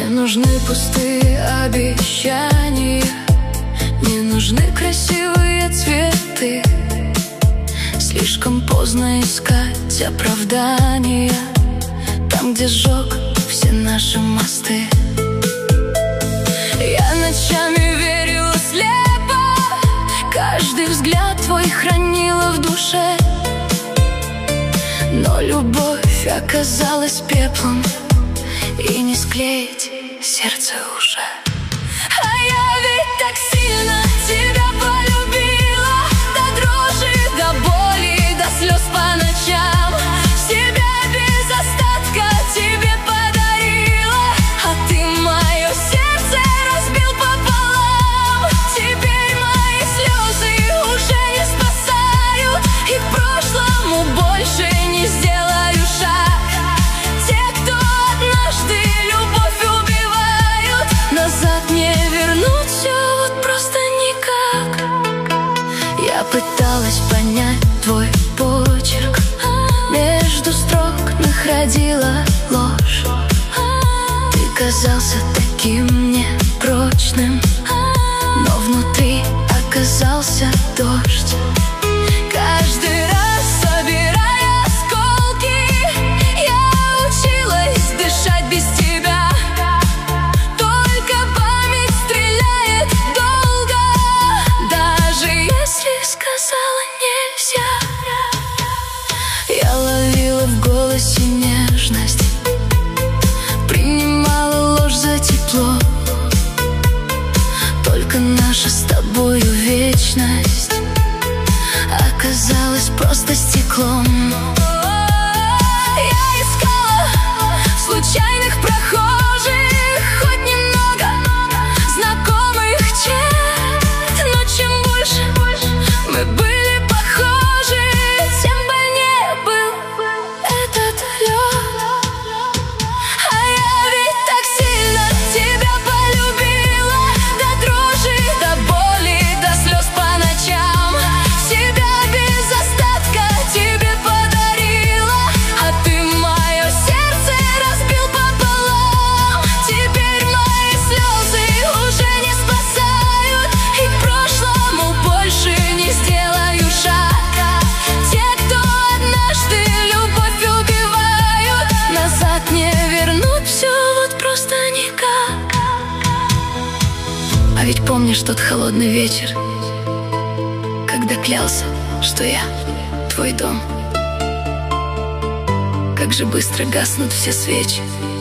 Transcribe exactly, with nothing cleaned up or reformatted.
нужны пустые обещания, не нужны красивые цветы. Слишком поздно искать оправдания там, где сжег все наши мосты. Я ночами верила слепо, каждый взгляд твой хранила в душе. Но любовь оказалась пеплом, и не склеить сердце уже. А я ведь так сильно тебя полюбила, до дрожи, до боли, до слез по ночам. Себя без остатка тебе подарила, а ты мое сердце разбил пополам. Теперь мои слезы уже не спасают, и к прошлому больше не сделаю шаг. Те, кто однажды любовь убивают, назад не вернуть все вот просто никак. Я пыталась понять твой почерк, между строк находила ложь. Ты казался таким непрочным, но внутри оказался дождь. Каждый раз, собирая осколки, я училась дышать без тебя. Только память стреляет долго, даже если сказала нельзя. Я ловила в голосе нежность, принимала ложь за тепло. Только наша с тобою вечность оказалась просто стеклом. Я искала случайных прохожих, хоть немного знакомых черт, но чем больше мы были похожи, тем больнее был этот лед. А я ведь так сильно тебя полюбила, до дрожи, до боли, до слез по ночам. Себя без остатка тебе подарила, а ты мое сердце разбил пополам. Теперь мои слезы уже не спасают, и к прошлому больше не сделаю шаг. Те, кто однажды любовь убивают, назад не вернуть все вот просто никак. А ведь помнишь тот холодный вечер, когда клялся, что я твой дом? Как же быстро гаснут все свечи,